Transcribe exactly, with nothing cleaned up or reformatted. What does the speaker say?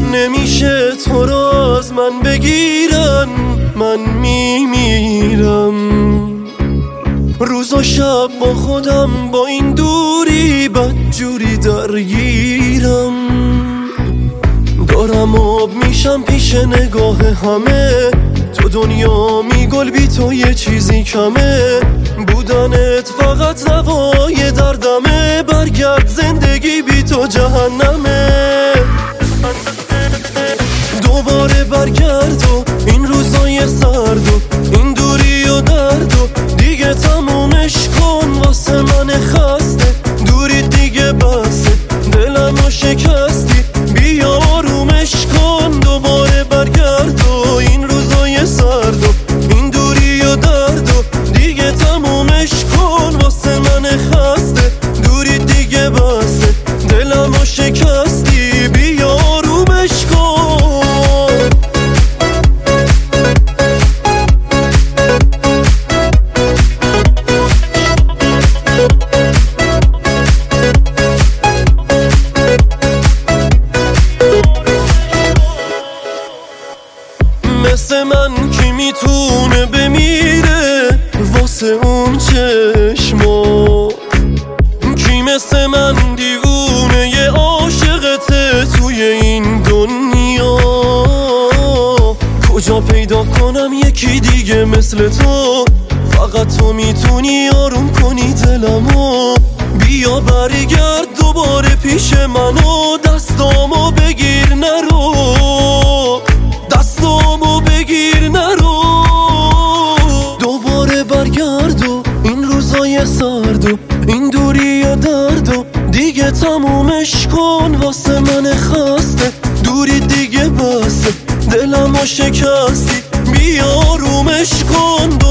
نمیشه تو را از من بگیرن، من میمیرم. روز و شب با خودم با این دوری بدجوری درگیرم. دارم آب میشم پیش نگاه همه، تو دنیا میگل بی تو یه چیزی کمه. بودنت فقط دوای دردمه، برگرد زندگی بی تو جهنمه. دوباره برگرد و این روزای سرد و این دوری و درد و دیگه تمومش کن واسه من خسته. دوری دیگه بسه، دلمو شکستی، بیا آرومش کن. دوباره برگرد و این روزای سرد و این دوری و درد و دیگه تمومش کن واسه من خسته. دوری دیگه بسه، دلمو شکستی، بیا آرومش کن. مثل من کی میتونه بمیره واسه اون چشما؟ کی مثل من دیوونه یه عاشقته توی این دنیا؟ کجا پیدا کنم یکی دیگه مثل تو؟ فقط تو میتونی آروم کنی دلمو. بیا برگرد دوباره پیش منو، دستامو بگیر نرو، دستامو بگیر نرو. دوباره برگرد و این روزای سرد و این دوری و درد و دیگه تمومش کن واسه من خسته. دوری دیگه بسه، دلمو شکستی، بیا آرومش کن.